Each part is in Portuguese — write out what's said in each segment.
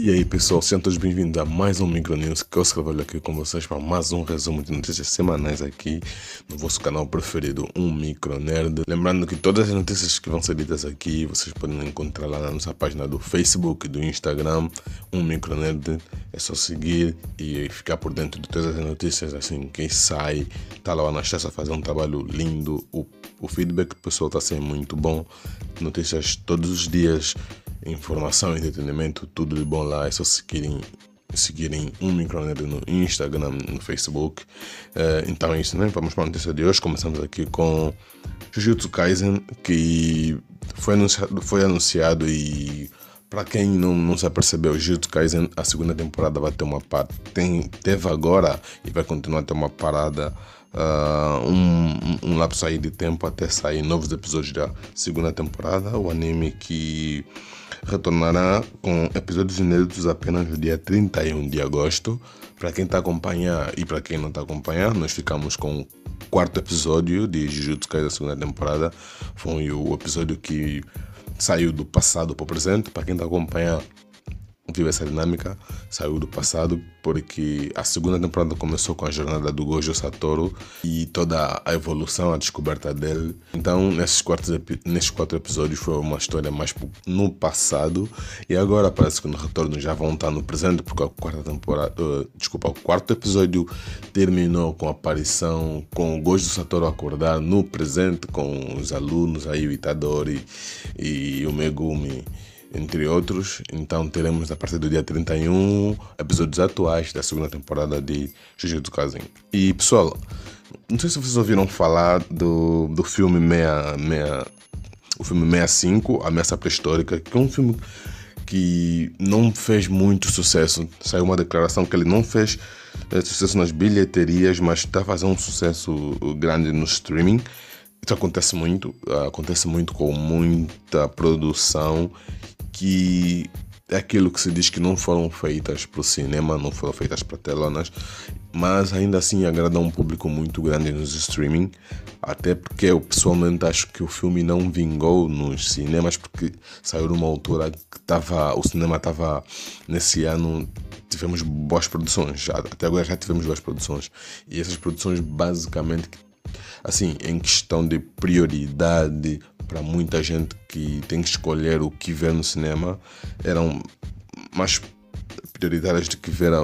E aí pessoal, sejam todos bem-vindos a mais um Micronews, que eu escrevo aqui com vocês para mais um resumo de notícias semanais aqui no vosso canal preferido, um Micronerd. Lembrando que todas as notícias que vão ser ditas aqui, vocês podem encontrar lá na nossa página do Facebook e do Instagram, um Micronerd. É só seguir e ficar por dentro de todas as notícias, assim, quem sai, tá lá o Anastácio a fazer um trabalho lindo, o feedback do pessoal está sendo muito bom, notícias todos os dias, informação, entretenimento, tudo de bom lá. É só seguirem um Micronerd no Instagram, no Facebook. Então é isso, né? Vamos para a notícia de hoje. Começamos aqui com Jujutsu Kaisen, que foi anunciado e para quem não se apercebeu, Jujutsu Kaisen, a segunda temporada vai ter uma parte. Teve agora e vai continuar a ter uma parada, um lapso aí de tempo até sair novos episódios da segunda temporada. O anime que retornará com episódios inéditos apenas no dia 31 de agosto. Para quem está a acompanhar e para quem não está a acompanhar, nós ficamos com o quarto episódio de Jujutsu Kaisen da segunda temporada. Foi o episódio que saiu do passado para o presente. Para quem está a acompanhar, vive essa dinâmica, saiu do passado porque a segunda temporada começou com a jornada do Gojo Satoru e toda a evolução, a descoberta dele. Então nesses quatro episódios foi uma história mais no passado, e agora parece que no retorno já vão estar no presente, porque o quarto episódio terminou com a aparição, com o Gojo Satoru acordar no presente com os alunos aí, o Itadori e o Megumi, entre outros. Então teremos a partir do dia 31 episódios atuais da segunda temporada de Jujutsu Kaisen. E pessoal, não sei se vocês ouviram falar do filme o filme 65, Ameaça Pré-Histórica, que é um filme que não fez muito sucesso. Saiu uma declaração que ele não fez sucesso nas bilheterias, mas está fazendo um sucesso grande no streaming. Isso acontece muito com muita produção, que é aquilo que se diz que não foram feitas para o cinema, não foram feitas para telonas, mas ainda assim agrada um público muito grande nos streaming, até porque eu pessoalmente acho que o filme não vingou nos cinemas, porque saiu numa altura que o cinema estava, nesse ano tivemos boas produções, até agora já tivemos boas produções, e essas produções basicamente, assim, em questão de prioridade para muita gente que tem que escolher o que ver no cinema, eram mais prioritárias do que ver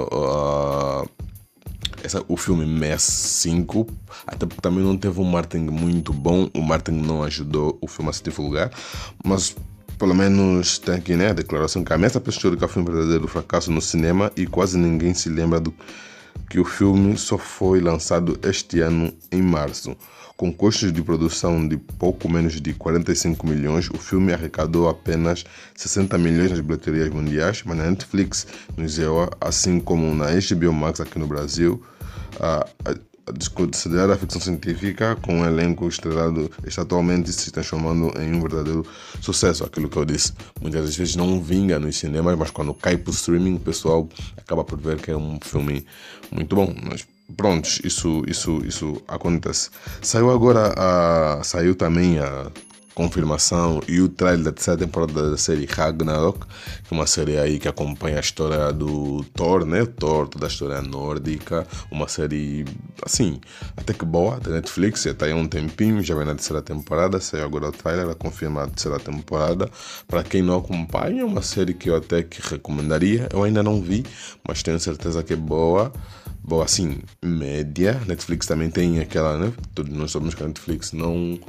o filme 65, até porque também não teve um marketing muito bom, o marketing não ajudou o filme a se divulgar, mas pelo menos tem aqui, né, a declaração que a Ameaça Pré-Histórica foi um verdadeiro fracasso no cinema e quase ninguém se lembra que o filme só foi lançado este ano em março. Com custos de produção de pouco menos de 45 milhões, o filme arrecadou apenas 60 milhões nas bilheterias mundiais, mas na Netflix, no ZEOA, assim como na HBO Max aqui no Brasil, a considerada ficção científica com um elenco estrelado está atualmente se transformando em um verdadeiro sucesso. Aquilo que eu disse, muitas vezes não vinga nos cinemas, mas quando cai para o streaming, o pessoal acaba por ver que é um filme muito bom. Mas prontos, isso acontece. Saiu também a confirmação e o trailer da terceira temporada da série Ragnarok, que é uma série aí que acompanha a história do Thor, né? Thor, toda a história nórdica, uma série, assim, até que boa, da Netflix, já está aí há um tempinho, já vai na terceira temporada, saiu agora o trailer, a confirmar a terceira temporada. Para quem não acompanha, é uma série que eu até que recomendaria, eu ainda não vi, mas tenho certeza que é boa, assim, média. Netflix também tem aquela, né? Todos nós sabemos que a Netflix não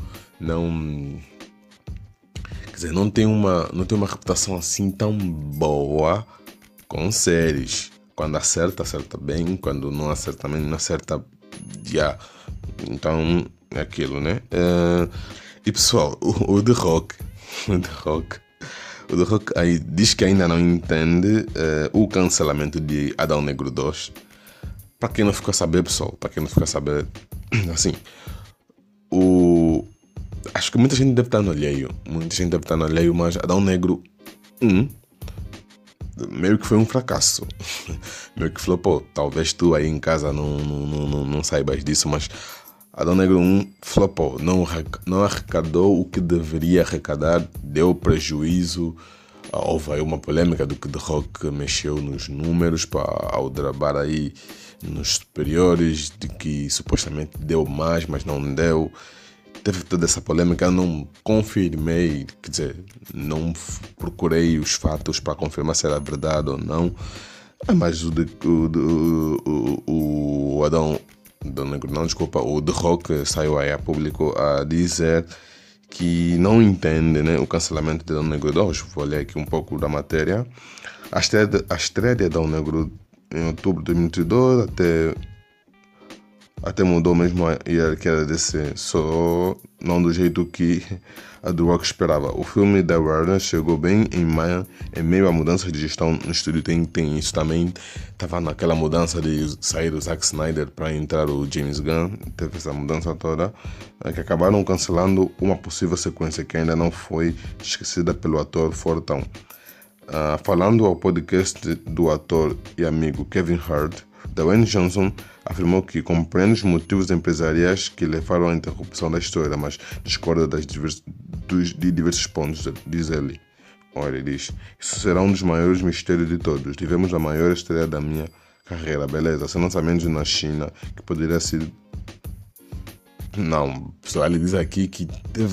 tem uma reputação assim tão boa com séries. Quando acerta bem, quando não acerta também, não acerta já. Então é aquilo, né? E pessoal, o The Rock aí diz que ainda não entende o cancelamento de Adão Negro 2. Para quem não ficou a saber, pessoal, assim, acho que muita gente deve estar no alheio, mas Adão Negro 1 meio que foi um fracasso, meio que flopou. Talvez tu aí em casa não saibas disso, mas Adão Negro 1 flopou, não arrecadou o que deveria arrecadar, deu prejuízo houve aí uma polêmica do que The Rock mexeu nos números ao gravar aí nos superiores, de que supostamente deu mais, mas não deu. Teve toda essa polêmica, eu não confirmei, quer dizer, não procurei os fatos para confirmar se era verdade ou não. Mas o Adão Negro, não, desculpa, o The Rock saiu aí a público a dizer que não entende, né, o cancelamento de Adão Negro 2. Vou ler aqui um pouco da matéria. A estreia de Adão Negro em outubro de 2022 até mudou mesmo a hierarquia da DC, só não do jeito que a The Rock esperava. O filme da Warner chegou bem em meio a mudanças de gestão no estúdio. Tem isso também. Estava naquela mudança de sair o Zack Snyder para entrar o James Gunn. Teve essa mudança toda, que acabaram cancelando uma possível sequência que ainda não foi esquecida pelo ator Fortão. Falando ao podcast do ator e amigo Kevin Hart, Dwayne Johnson afirmou que compreende os motivos empresariais que levaram à interrupção da história, mas discorda de diversos pontos, diz ele. Olha, ele diz: isso será um dos maiores mistérios de todos. Tivemos a maior estreia da minha carreira, beleza, sem lançamentos na China, que poderia ser... Não, pessoal, ele diz aqui que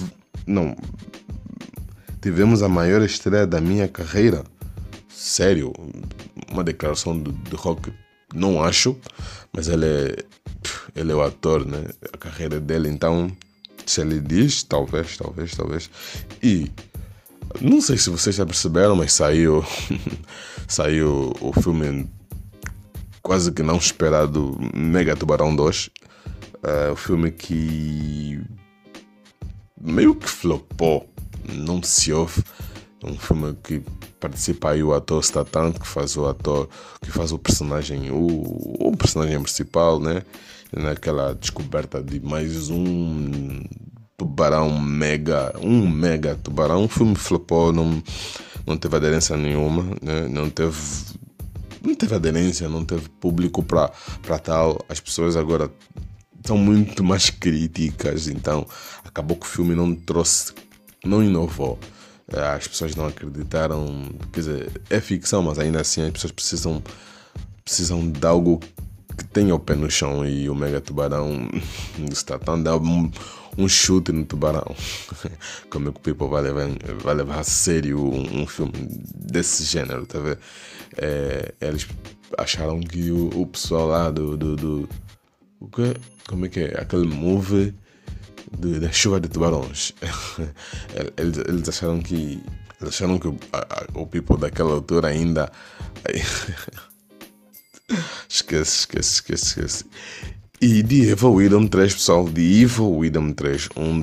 tivemos a maior estreia da minha carreira. Sério, uma declaração do Rock. Não acho, mas ele é o ator, né? A carreira dele, então, se ele diz, talvez. E não sei se vocês já perceberam, mas saiu o filme quase que não esperado, Mega Tubarão 2. O filme que meio que flopou, não se ouve. É um filme que participa aí o ator Statham, que faz o personagem, o personagem principal, né? Naquela descoberta de mais um tubarão mega tubarão. O filme flopou, não teve aderência nenhuma, né? Não teve aderência, não teve público para tal. As pessoas agora são muito mais críticas, então acabou que o filme não inovou. As pessoas não acreditaram, quer dizer, é ficção, mas ainda assim as pessoas precisam de algo que tenha o pé no chão, e o Mega Tubarão está tão dá um chute no tubarão. Como é que o people vai levar a sério um filme desse gênero, tá vendo? Eles acharam que o pessoal lá o quê? Como é que é? Aquele movie da chuva de tubarões. Eles acharam que o people daquela altura ainda esquece. E de Evil Within 3, pessoal, de Evil Within 3, um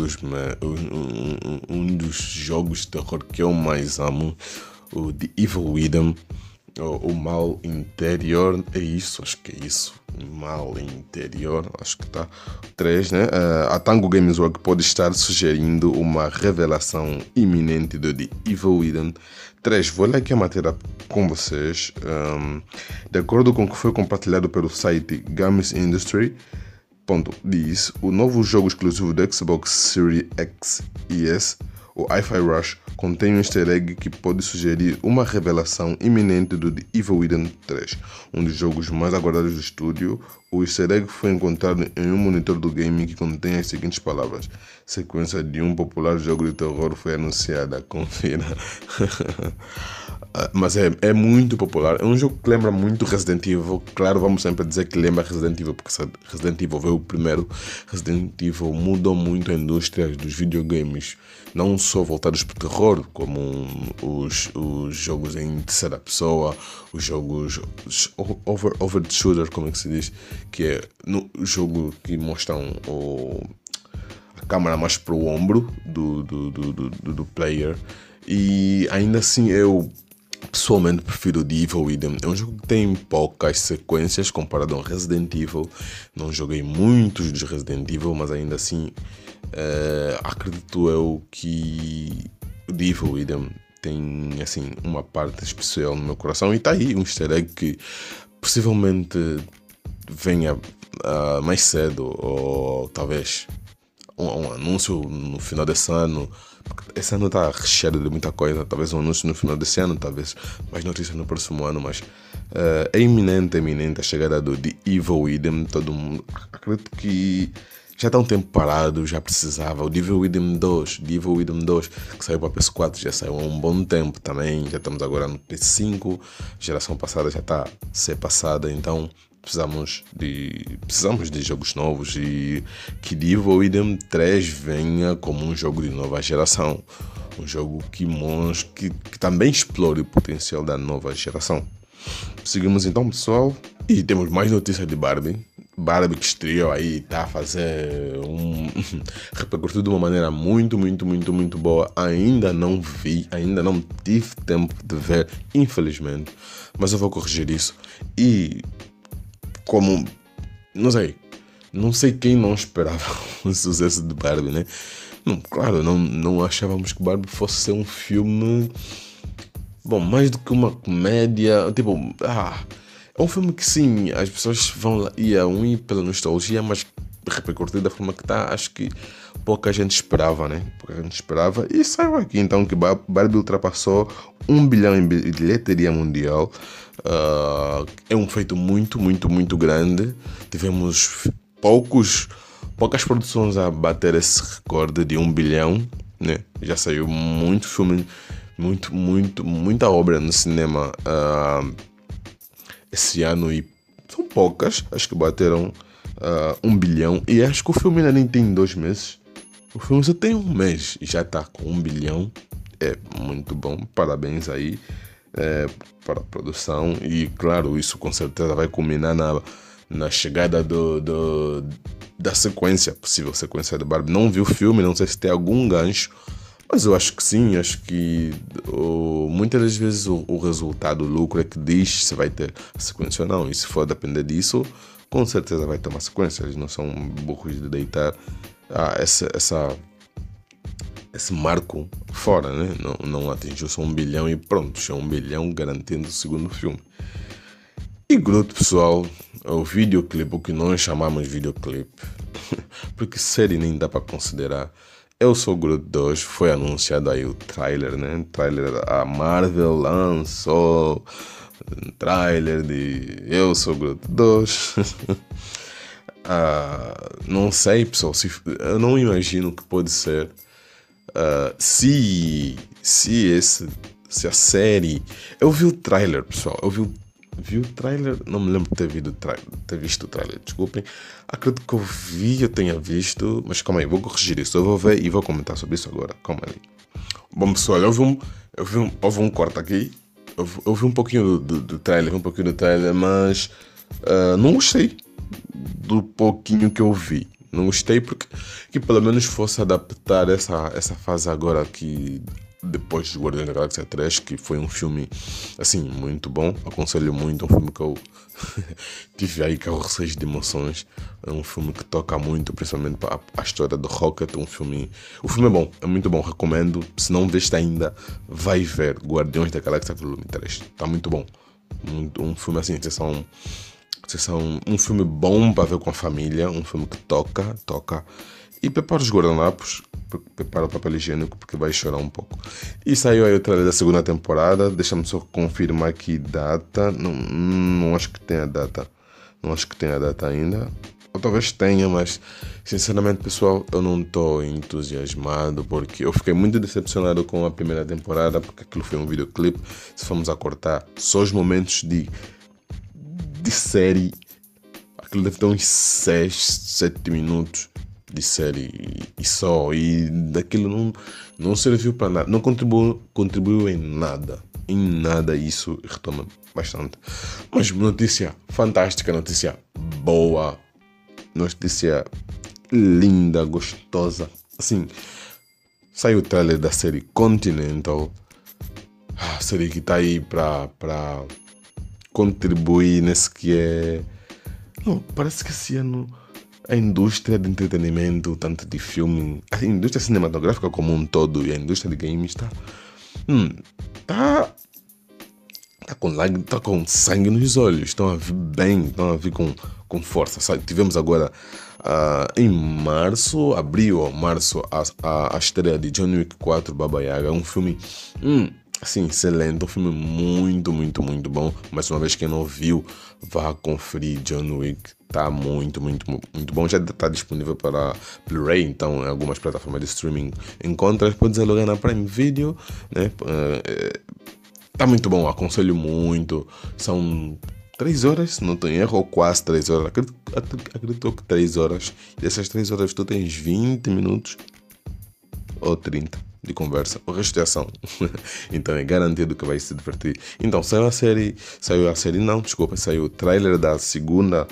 dos jogos de terror que eu mais amo, o de Evil Within, o mal interior, acho que é isso. Mal interior, acho que tá 3, né? A Tango Games World pode estar sugerindo uma revelação iminente do The Evil Within 3. Vou ler aqui a matéria com vocês. De acordo com o que foi compartilhado pelo site Games Industry, diz: o novo jogo exclusivo do Xbox Series X e S, o Hi-Fi Rush, contém um easter egg que pode sugerir uma revelação iminente do The Evil Within 3, um dos jogos mais aguardados do estúdio. O easter egg foi encontrado em um monitor do game que contém as seguintes palavras: sequência de um popular jogo de terror foi anunciada, confira. Mas é muito popular, é um jogo que lembra muito Resident Evil. Claro, vamos sempre dizer que lembra Resident Evil, porque Resident Evil veio o primeiro. Resident Evil mudou muito a indústria dos videogames, não só voltados para o terror, como os jogos em terceira pessoa, os jogos over the shoulder, como é que se diz, que é no jogo que mostram a câmera mais para o ombro do player. E ainda assim eu pessoalmente prefiro o The Evil Within. É um jogo que tem poucas sequências comparado ao Resident Evil. Não joguei muitos dos Resident Evil, mas ainda assim acredito eu que o The Evil Within tem assim uma parte especial no meu coração. E está aí um easter egg que possivelmente venha mais cedo, ou talvez um anúncio no final desse ano, Esse ano está recheado de muita coisa. Talvez um anúncio no final desse ano, talvez mais notícias no próximo ano, mas é iminente a chegada do The Evil Within. Todo mundo, acredito que já está um tempo parado, já precisava. O The Evil Within 2, que saiu para PS4, já saiu há um bom tempo também. Já estamos agora no PS5, geração passada já está a ser passada, então precisamos de jogos novos e que The Evil Within 3 venha como um jogo de nova geração. Um jogo que também explore o potencial da nova geração. Seguimos então, pessoal, e temos mais notícias de Barbie. Barbie que estreou aí, tá a fazer repercutiu de uma maneira muito boa. Ainda não tive tempo de ver, infelizmente, mas eu vou corrigir isso. E como, não sei quem não esperava o sucesso de Barbie, né? Claro, não achávamos que Barbie fosse ser um filme, bom, mais do que uma comédia, tipo, é um filme que sim, as pessoas vão lá e ir pela nostalgia, mas repercutir da forma que está, acho que pouca gente esperava, né? E saiu aqui então que Barbie ultrapassou 1 bilhão em bilheteria mundial. É um feito muito grande. Tivemos poucas produções a bater esse recorde de 1 bilhão, né? Já saiu muito filme, muita obra no cinema esse ano e são poucas, acho que bateram 1 bilhão, e acho que o filme ainda nem tem 2 meses. O filme só tem 1 mês e já está com 1 bilhão. É muito bom, parabéns aí para a produção. E claro, isso com certeza vai culminar na chegada da possível sequência de Barbie. Não vi o filme, não sei se tem algum gancho, mas eu acho que sim. Acho que muitas das vezes o resultado, o lucro é que diz se vai ter a sequência ou não. E se for depender disso, com certeza vai ter uma sequência. Eles não são burros de deitar esse marco fora, né? Não atingiu só 1 bilhão e pronto, já 1 bilhão garantindo o segundo filme. E Groot, pessoal, o videoclipe, o que nós chamamos de videoclipe, porque série nem dá para considerar. Eu Sou Groot 2, foi anunciado aí o trailer, né? A Marvel lançou um trailer de Eu Sou Groot 2. Não sei, pessoal, eu não imagino que pode ser. Se a série... Eu vi o trailer, pessoal, vi o trailer, não me lembro de ter visto o trailer, desculpem. Acredito que eu tenha visto, mas calma aí, vou corrigir isso. Eu vou ver e vou comentar sobre isso agora, calma aí. Bom, pessoal, houve um corte aqui. Eu vi um pouquinho do trailer, mas não gostei do pouquinho que eu vi. Não gostei porque que pelo menos fosse adaptar essa fase agora aqui, depois de Guardiões da Galáxia 3, que foi um filme, assim, muito bom. Aconselho muito, um filme que eu tive aí carroceiros de emoções. É um filme que toca muito, principalmente para a história do Rocket. O filme é bom, é muito bom, recomendo. Se não viste ainda, vai ver Guardiões da Galáxia Volume 3. Tá muito bom. Um filme assim, um filme bom para ver com a família, um filme que toca, e prepara os guardanapos, prepara o papel higiênico porque vai chorar um pouco. E saiu aí o trailer da segunda temporada, deixa-me só confirmar aqui data, não acho que tenha data ainda, ou talvez tenha, mas sinceramente, pessoal, eu não estou entusiasmado porque eu fiquei muito decepcionado com a primeira temporada, porque aquilo foi um videoclipe. Se formos a cortar só os momentos de série, aquilo deve ter uns 6, 7 minutos de série e só, e daquilo não serviu para nada, não contribuiu em nada, isso retoma bastante. Mas notícia fantástica, notícia boa, notícia linda, gostosa, assim, saiu o trailer da série Continental, a série que tá aí para contribuir nesse que é... Não, parece que esse ano a indústria de entretenimento, tanto de filme, a indústria cinematográfica como um todo e a indústria de games tá com sangue nos olhos, estão a vir bem, estão a vir com força, sabe? Tivemos agora em março, abril ou março, a estreia de John Wick 4 Baba Yaga. É um filme assim, excelente, um filme muito, muito, muito bom. Mais uma vez, quem não viu, vá conferir John Wick. Tá muito, muito, muito bom. Já está disponível para Blu-ray, então em algumas plataformas de streaming encontras. Pode alugar na Prime Video, né? Tá muito bom, aconselho muito. São 3 horas, não tenho erro, ou quase 3 horas. Acredito que 3 horas. Dessas 3 horas tu tens 20 minutos ou 30 de conversa. O resto é ação. Então é garantido que vai se divertir. Então saiu a série não, desculpa, saiu o trailer da segunda.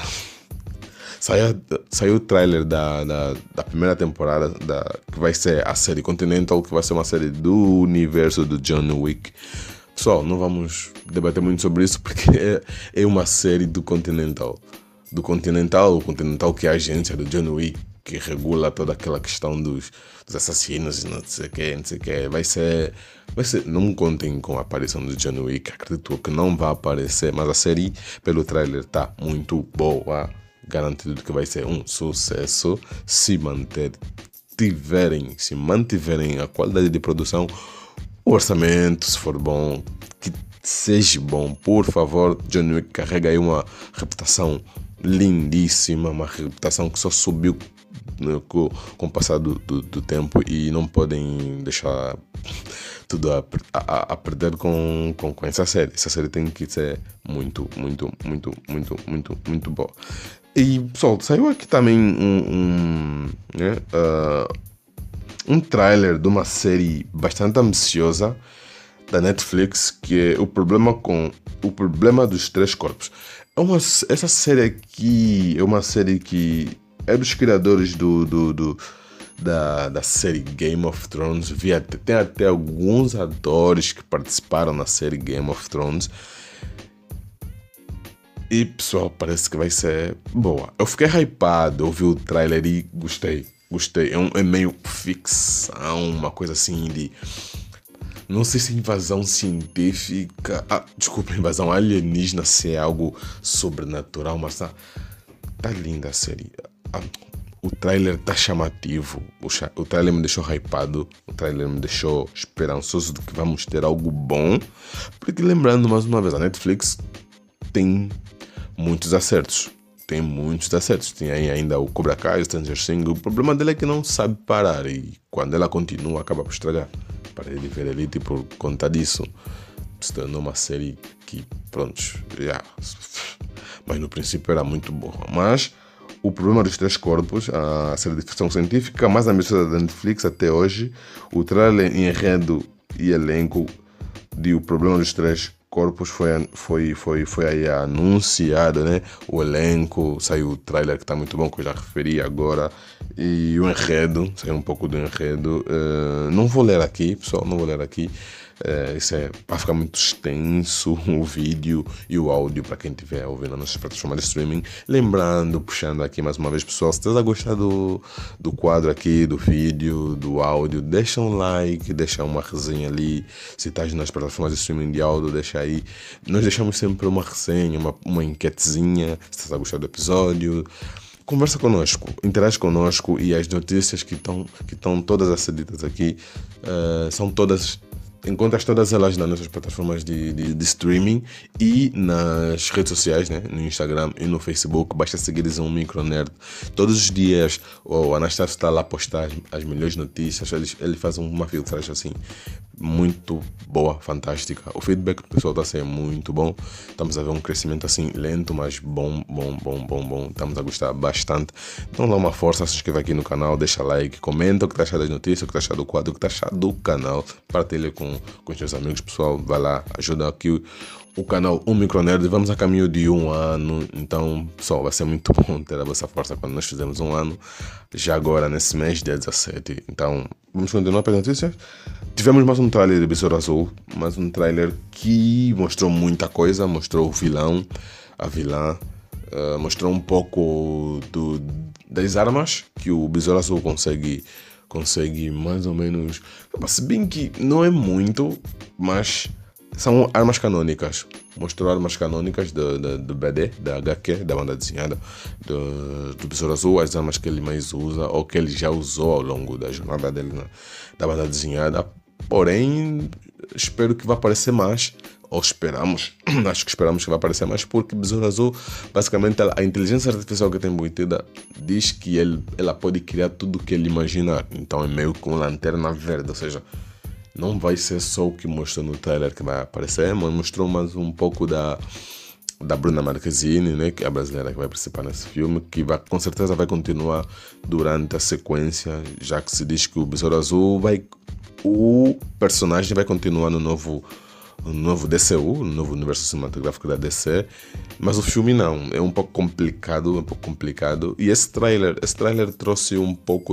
Saiu o trailer da primeira temporada, que vai ser a série Continental, que vai ser uma série do universo do John Wick. Pessoal, não vamos debater muito sobre isso, porque é uma série do Continental. O Continental que é a agência do John Wick, que regula toda aquela questão dos assassinos e não sei o que. Vai ser, não contem com a aparição do John Wick, acredito que não vai aparecer, mas a série, pelo trailer, tá muito boa. Garantido que vai ser um sucesso se mantiverem a qualidade de produção, o orçamento, se for bom, que seja bom. Por favor, John Wick carrega aí uma reputação lindíssima, uma reputação que só subiu, né, com o passar do tempo, e não podem deixar tudo a perder com essa série. Essa série tem que ser muito, muito, muito, muito, muito, muito boa. E, pessoal, saiu aqui também um trailer de uma série bastante ambiciosa da Netflix, que é o problema dos 3 corpos. Essa série aqui é uma série que é dos criadores da série Game of Thrones. Tem até alguns atores que participaram na série Game of Thrones. E, pessoal, parece que vai ser boa. Eu fiquei hypado, ouvi o trailer e gostei. É meio ficção, uma coisa assim de... Não sei se invasão científica... desculpa, invasão alienígena, se é algo sobrenatural, mas tá linda a série. O trailer tá chamativo. O trailer me deixou hypado. O trailer me deixou esperançoso de que vamos ter algo bom. Porque, lembrando mais uma vez, a Netflix tem muitos acertos. Tem aí ainda o Cobra Kai, o Stranger Things. O problema dele é que não sabe parar. E quando ela continua, acaba por estragar. Parei de ver Elite por conta disso. Se tornou uma série que, pronto, mas no princípio era muito boa. Mas o problema dos 3 corpos, a série de ficção científica mais ambiciosa da Netflix até hoje, o trailer, enredo e elenco de O Problema dos 3 Corpos foi aí anunciado, né? O elenco, saiu o trailer que está muito bom, que eu já referi agora, e o enredo, saiu um pouco do enredo. Não vou ler aqui, pessoal, isso é para ficar muito extenso, o vídeo e o áudio para quem estiver ouvindo nas plataformas de streaming. Lembrando, puxando aqui mais uma vez, pessoal, se você gostar do quadro aqui, do vídeo, do áudio, deixa um like, deixa uma resenha ali. Se estás nas plataformas de streaming de áudio, deixa aí. Nós deixamos sempre uma resenha, uma enquetezinha, se estás a gostar do episódio. Conversa conosco, interage conosco, e as notícias que estão todas acedidas aqui são todas... Encontras todas elas nas nossas plataformas de streaming e nas redes sociais, né? No Instagram e no Facebook. Basta seguires um Micronerd. Todos os dias o Anastácio está lá a postar as melhores notícias. Ele faz uma filtragem assim muito boa, fantástica. O feedback do pessoal está sendo muito bom. Estamos a ver um crescimento assim lento, mas bom. Estamos a gostar bastante. Então dá uma força, se inscreva aqui no canal, deixa like, comenta o que está achando das notícias, o que está achando do quadro, o que está achando do canal. Partilha com os seus amigos, pessoal. Vai lá, ajuda aqui o canal Um Micronerd. Vamos a caminho de 1 ano. Então, pessoal, vai ser muito bom ter a vossa força quando nós fizermos 1 ano. Já agora, nesse mês, dia 17. Então, vamos continuar para as notícias. Tivemos mais um trailer de Besouro Azul. Mais um trailer que mostrou muita coisa. Mostrou o vilão, a vilã. Mostrou um pouco das armas que o Besouro Azul consegue mais ou menos... Se bem que não é muito, mas são armas canônicas. mostrou armas canônicas do BD, da HQ, da banda desenhada do Besouro Azul, as armas que ele mais usa ou que ele já usou ao longo da jornada dele da banda desenhada. Porém, espero que vá aparecer mais, ou esperamos, acho que esperamos que vai aparecer mais, porque Besouro Azul, basicamente a inteligência artificial que tem embutida diz que ela pode criar tudo o que ele imaginar. Então é meio com lanterna verde, ou seja, não vai ser só o que mostrou no trailer que vai aparecer, mas mostrou mais um pouco da Bruna Marquezine, né, que é a brasileira que vai participar nesse filme, que com certeza vai continuar durante a sequência, já que se diz que o Besouro Azul o personagem vai continuar no novo DCU, no novo universo cinematográfico da DC, mas o filme não, é um pouco complicado, e esse trailer trouxe um pouco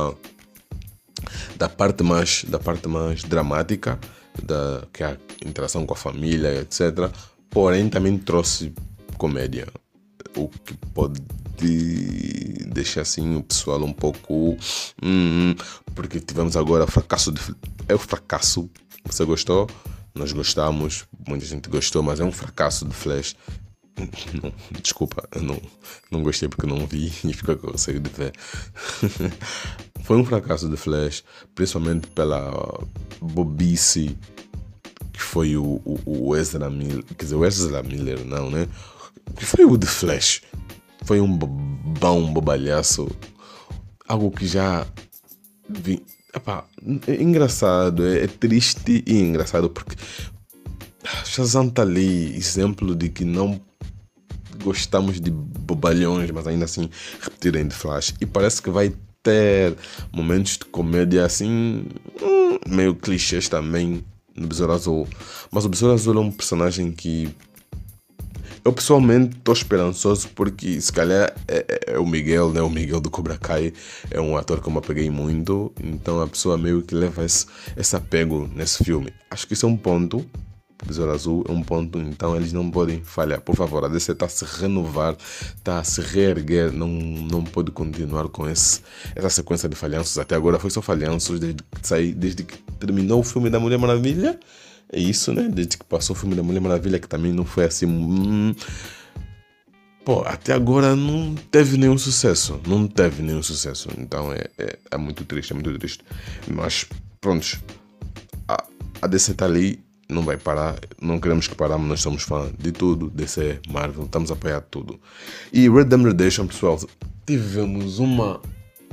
da parte mais dramática, que é a interação com a família, etc. Porém, também trouxe comédia, o que pode deixar assim o pessoal um pouco... porque tivemos agora fracasso. É o fracasso. Você gostou? Nós gostamos, muita gente gostou, mas é um fracasso de Flash. Não, desculpa, eu não gostei porque não vi e fica com receio de ver. Foi um fracasso de Flash, principalmente pela bobice que foi o Ezra Miller. Quer dizer, o Ezra Miller não, né? Que foi o de Flash. Foi um bobalhaço. Algo que já vi. Epá, é engraçado, é triste e engraçado porque Shazam tá ali, exemplo de que não gostamos de bobalhões, mas ainda assim repetirem de Flash. E parece que vai ter momentos de comédia assim, meio clichês também no Besouro Azul. Mas o Besouro Azul é um personagem que eu pessoalmente estou esperançoso, porque se calhar é o Miguel, né? O Miguel do Cobra Kai é um ator que eu me apeguei muito, então a pessoa meio que leva esse apego nesse filme. Acho que isso é um ponto. Besouro Azul é um ponto, então eles não podem falhar. Por favor, a DC está a se renovar, está a se reerguer, não pode continuar com essa sequência de falhanços. Até agora foi só falhanços desde que terminou o filme da Mulher Maravilha. É isso, né? Desde que passou o filme da Mulher Maravilha, que também não foi assim... até agora não teve nenhum sucesso. Então é muito triste, Mas, prontos. A DC está ali. Não vai parar, não queremos que paramos, nós somos fãs de tudo, DC, Marvel, estamos a apoiar tudo. E Red Dead Redemption, pessoal, tivemos uma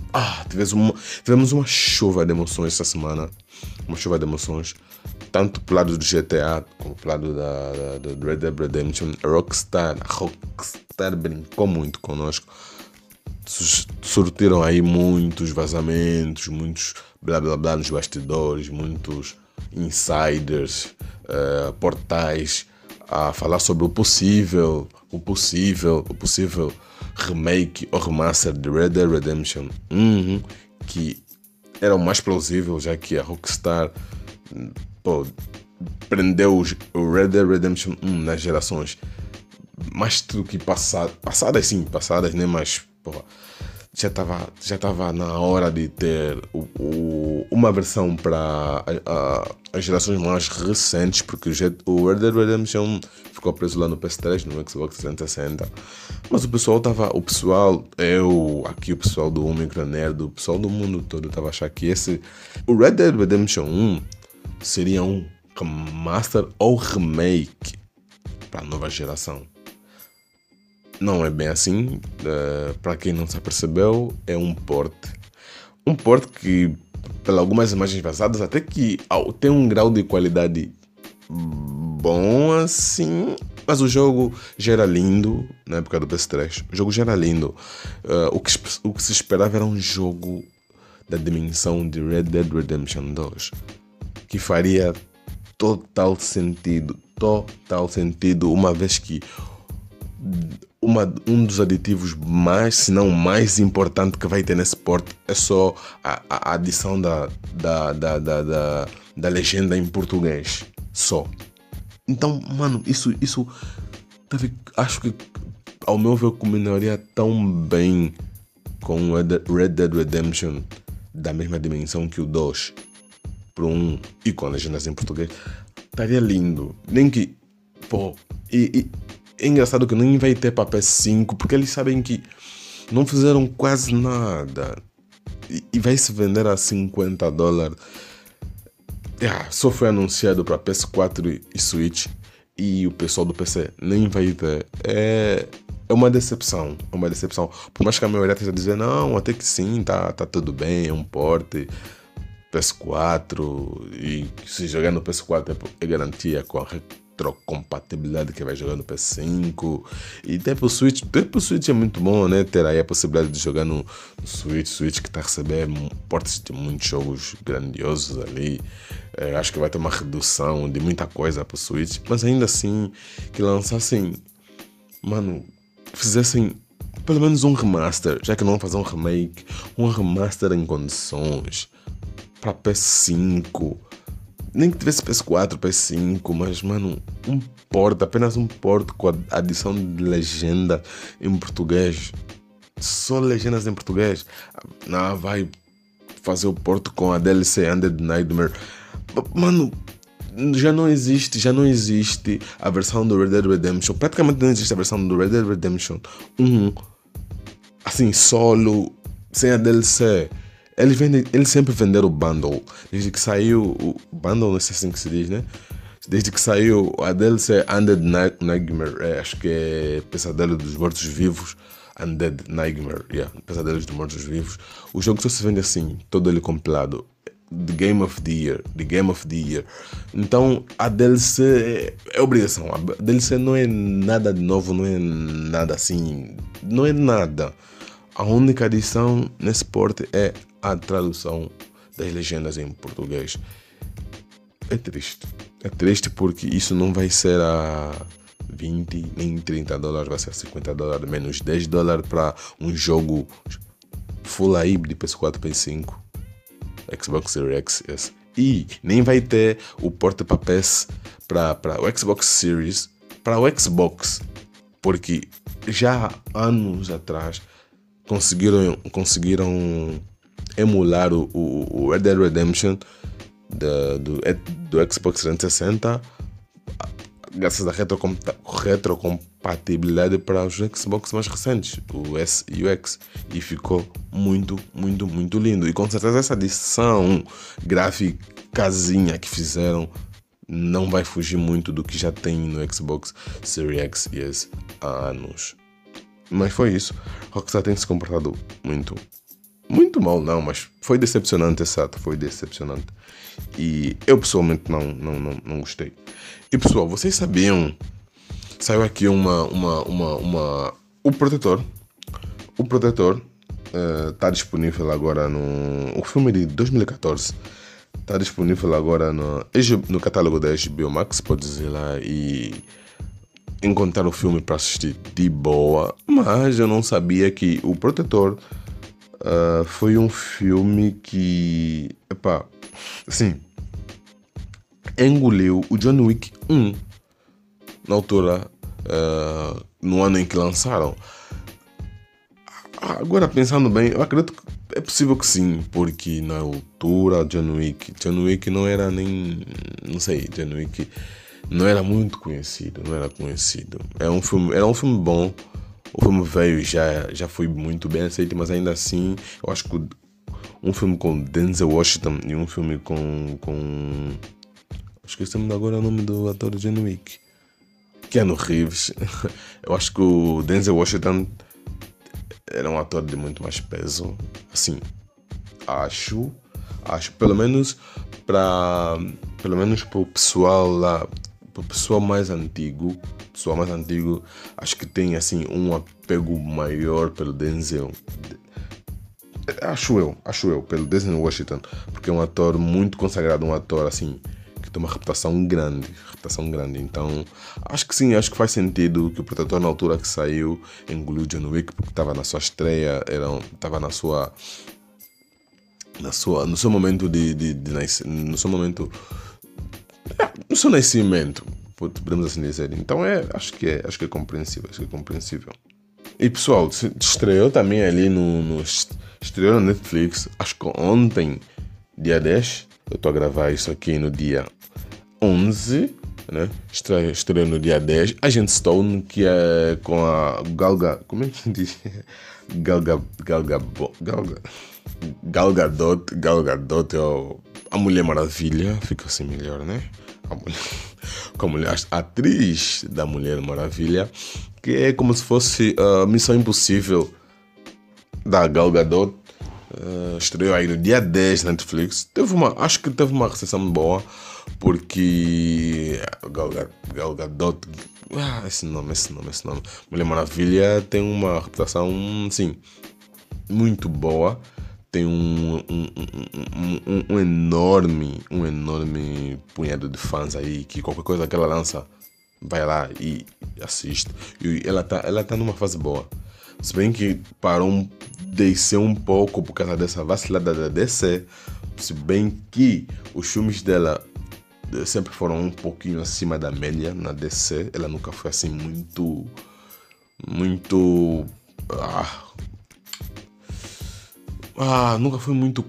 chuva de emoções essa semana, tanto pro lado do GTA, como pro lado do Red Dead Redemption. A Rockstar brincou muito conosco, surtiram aí muitos vazamentos, muitos blá blá blá nos bastidores, muitos insiders, portais a falar sobre o possível remake ou remaster de Red Dead Redemption, que era o mais plausível, já que a Rockstar prendeu o Red Dead Redemption 1 nas gerações mais do que passadas, né? Mas já estava na hora de ter uma versão para as gerações mais recentes, porque o Red Dead Redemption ficou preso lá no PS3, no Xbox 360. Mas o pessoal do Omicron Nerd, o pessoal do mundo todo estava a achar que o Red Dead Redemption 1 seria um remaster ou remake para a nova geração. Não é bem assim, para quem não se apercebeu, é um port. Um port que, pelas algumas imagens vazadas, até que tem um grau de qualidade bom assim, mas o jogo já era lindo na época do PS3. O jogo já era lindo. O que se esperava era um jogo da dimensão de Red Dead Redemption 2, que faria total sentido, uma vez que um dos aditivos mais, se não mais importante que vai ter nesse port é só a adição da legenda em português. Só. Então, mano, isso acho que, ao meu ver, combinaria tão bem com Red Dead Redemption da mesma dimensão que o 2 por um, e com legendas em português. Estaria lindo. Nem que E é engraçado que nem vai ter para PS5, porque eles sabem que não fizeram quase nada. E vai se vender a $50. Só foi anunciado para PS4 e Switch. E o pessoal do PC nem vai ter. É uma decepção. É uma decepção. Por mais que a maioria esteja dizendo, não, até que sim, tá tudo bem, é um porte. PS4. E se jogar no PS4 é garantia com a retrocompatibilidade que vai jogar no PS5. E até pro Switch é muito bom, né? Ter aí a possibilidade de jogar no Switch que está a receber portes de muitos jogos grandiosos ali. Acho que vai ter uma redução de muita coisa pro Switch, mas ainda assim que lançassem, mano, fizessem pelo menos um remaster, já que não vão fazer um remake, um remaster em condições para PS5. Nem que tivesse PS4, PS5, mas, mano, apenas um port com a adição de legenda em português. Só legendas em português. Não, vai fazer o port com a DLC Undead Nightmare. Mano, já não existe a versão do Red Dead Redemption. Praticamente não existe a versão do Red Dead Redemption 1, assim, solo, sem a DLC. Eles sempre venderam o bundle. Desde que saiu o bundle, não sei assim que se diz, né? Desde que saiu a DLC Undead Nightmare, acho que é Pesadelo dos Mortos-Vivos. Undead Nightmare, Pesadelos dos Mortos-Vivos. O jogo só se vende assim, todo ele compilado. The Game of the Year. Então a DLC é obrigação. A DLC não é nada de novo, não é nada assim, não é nada. A única adição nesse porte é a tradução das legendas em português. É triste porque isso não vai ser a 20 nem $30, vai ser $50, menos $10 para um jogo full hybrid de PS4, PS5, Xbox Series X. E nem vai ter o porte para PS, para o Xbox Series, para o Xbox, porque já há anos atrás conseguiram emular o Red Dead Redemption do Xbox 360 graças à retrocompatibilidade para os Xbox mais recentes, o S e o X, e ficou muito, muito, muito lindo. E com certeza essa adição gráficazinha que fizeram não vai fugir muito do que já tem no Xbox Series X e S há anos. Mas foi isso. Rockstar tem se comportado muito mal, não, mas foi decepcionante, exato, foi decepcionante. E eu pessoalmente não gostei. E pessoal, vocês sabiam? Saiu aqui o Protetor. O Protetor está disponível agora o filme de 2014. Está disponível agora no catálogo da HBO Max. Podes ir lá e encontrar o filme para assistir de boa. Mas eu não sabia que o Protetor foi um filme que, assim, engoliu o John Wick 1 na altura, no ano em que lançaram. Agora pensando bem, eu acredito que é possível que sim, porque na altura John Wick não era nem, não sei, John Wick não era muito conhecido, era um filme bom. O filme veio já foi muito bem aceito, mas ainda assim, eu acho que um filme com Denzel Washington e um filme com esqueci-me agora o nome do ator de John Wick, Keanu Reeves. Eu acho que o Denzel Washington era um ator de muito mais peso, assim, acho pelo menos para o pessoal lá, pro pessoal mais antigo, acho que tem assim um apego maior pelo Denzel. Acho eu, pelo Denzel Washington, porque é um ator muito consagrado, um ator assim que tem uma reputação grande. Então, acho que sim, acho que faz sentido que o Protetor, na altura que saiu, engoliu John Wick, porque estava na sua estreia, estava no seu momento no seu nascimento, podemos assim dizer. Então, acho que é compreensível, E pessoal, estreou também ali estreou na Netflix, acho que ontem, dia 10. Eu estou a gravar isso aqui no dia 11. né? Estreia no dia 10. Agent Stone, que é com a Galga... Como é que diz? Gal Gadot é a Mulher Maravilha. Fica assim melhor, né? A atriz da Mulher Maravilha, que é como se fosse a Missão Impossível da Gal Gadot. Estreou aí no dia 10 na Netflix. Acho que teve uma recepção boa, porque Gal Gadot, esse nome. Mulher Maravilha tem uma reputação, sim, muito boa. Tem um enorme punhado de fãs aí, que qualquer coisa que ela lança, vai lá e assiste. E ela tá numa fase boa. Se bem que desceu um pouco por causa dessa vacilada da DC. Se bem que os filmes dela sempre foram um pouquinho acima da média na DC. Ela nunca foi assim muito... nunca foi muito...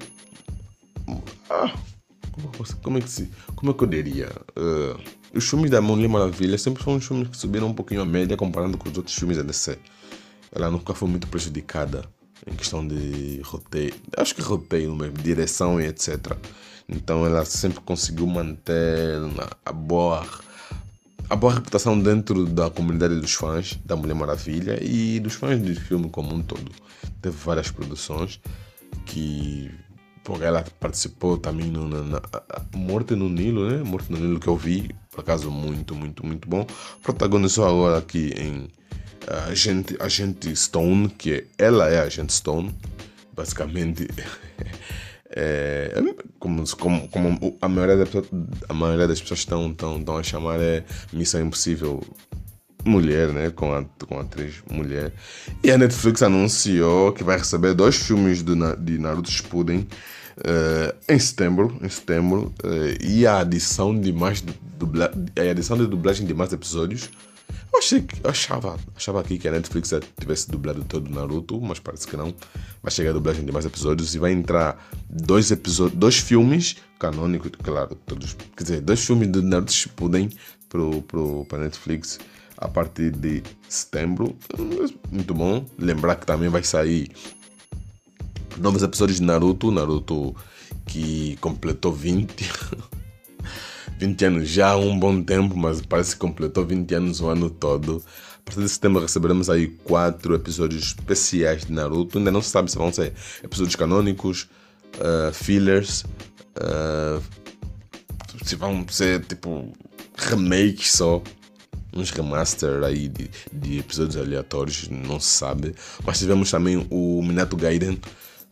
como é que eu diria? Os filmes da Mulher Maravilha sempre foram filmes que subiram um pouquinho a média comparando com os outros filmes da DC. Ela nunca foi muito prejudicada em questão de roteiro. Acho que roteiro mesmo, direção e etc. Então ela sempre conseguiu manter a boa reputação dentro da comunidade dos fãs da Mulher Maravilha e dos fãs do filme como um todo. Teve várias produções que... Porque ela participou também na Morte no Nilo, né? Morte no Nilo, que eu vi, por acaso, muito bom. Protagonizou agora aqui em Agente Stone, que ela é Agente Stone, basicamente. Como a maioria das pessoas estão a chamar, é Missão Impossível Mulher, né? Com a atriz mulher. E a Netflix anunciou que vai receber 2 filmes de Naruto Shippuden em setembro, e a adição de dublagem de mais episódios. Eu achava aqui que a Netflix tivesse dublado todo o Naruto, mas parece que não. Vai chegar a dublagem de mais episódios e vai entrar 2 filmes canônicos, claro, todos. Quer dizer, 2 filmes de Naruto Shippuden para Netflix a partir de setembro. Muito bom. Lembrar que também vai sair novos episódios de Naruto que completou 20 anos já há um bom tempo, mas parece que completou 20 anos o ano todo. A partir de setembro receberemos aí 4 episódios especiais de Naruto. Ainda não se sabe se vão ser episódios canônicos, fillers, se vão ser tipo remakes só, uns remaster aí de episódios aleatórios, não se sabe. Mas tivemos também o Minato Gaiden.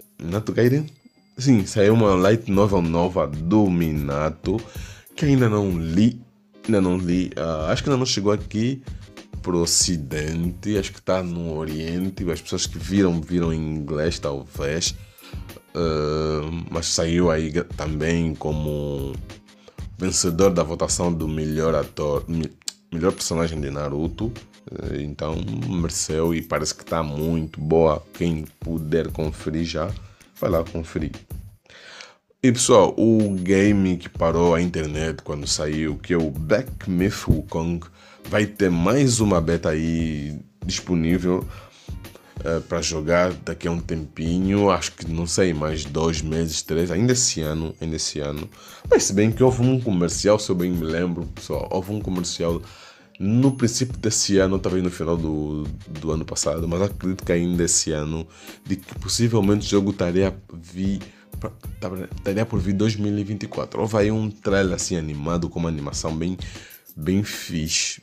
Sim, saiu uma light novel nova do Minato, que ainda não li. Acho que ainda não chegou aqui pro Ocidente. Acho que está no Oriente. As pessoas que viram em inglês, talvez. Mas saiu aí também como vencedor da votação do melhor personagem de Naruto. Então mereceu e parece que está muito boa. Quem puder conferir já, vai lá conferir. E pessoal, o game que parou a internet quando saiu, que é o Black Myth Wukong, vai ter mais uma beta aí disponível para jogar daqui a um tempinho. Acho que não sei, mais 2 meses, 3, ainda esse ano. Mas se bem que houve um comercial, se eu bem me lembro, pessoal, houve um comercial no princípio desse ano, talvez no final do ano passado, mas acredito que ainda esse ano, de que possivelmente o jogo estaria por vir 2024. Houve aí um trailer assim animado, com uma animação bem fixe,